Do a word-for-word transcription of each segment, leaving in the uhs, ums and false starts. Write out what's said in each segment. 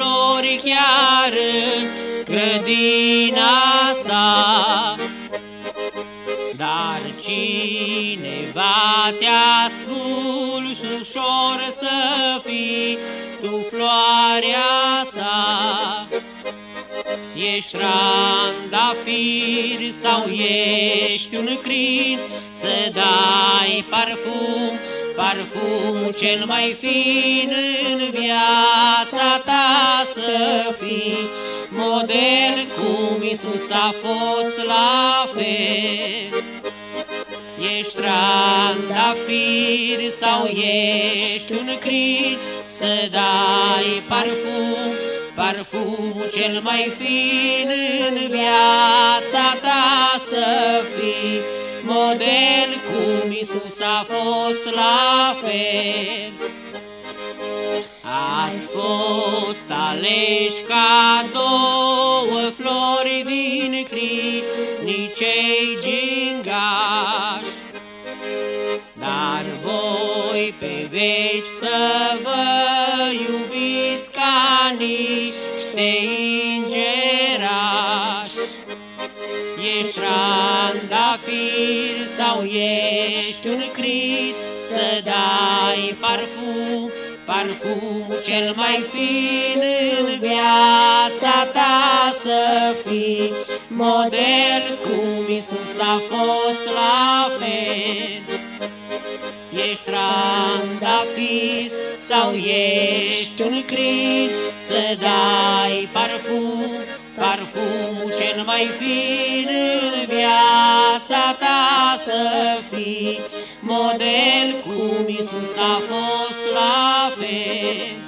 flori chiar în grădina sa. Dar cineva te asculți ușor să fii tu floarea sa. Ești trandafir sau ești un crin, să dai parfum, parfumul cel mai fin în viața ta, să fii model cum Iisus a fost la fel. Ești trandafir sau ești un crin, să dai parfum, parfumul cel mai fin în viața ta, să fii model cum Iisus a fost la fel. Ați fost aleși ca două flori din crinii cei gingași, dar voi pe veci să vă iubiți ca niște îngerași. Ești trandafir sau ești un crin, să dai parfum, parfumul cel mai fin în viața ta, să fii model cum Iisus a fost la fel. Ești trandafir sau ești un crin, să dai parfum, parfumul cel mai fin în viața ta, să fii model cum Iisus a fost la fel.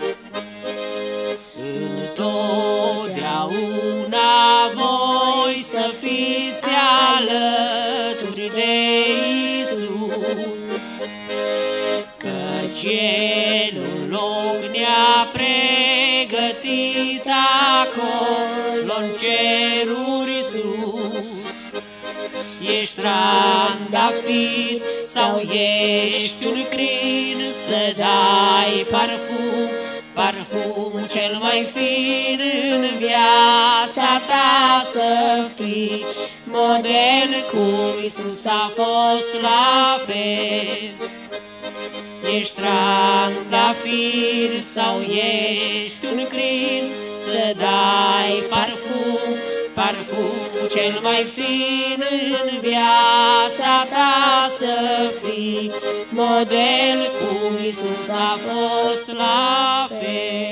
Întotdeauna voi să fiți alături de Iisus, căci El un loc ne-a pregătit acolo-n ceruri sus. Ești trandafir sau ești un crin, să dai parfum, parfumul cel mai fin în viața ta, să fii model cum Iisus a fost la fel. Ești trandafir sau ești un crin, să dai parfum, parfumul cel mai fin în viața ta, să fii model cum Iisus a fost la fel.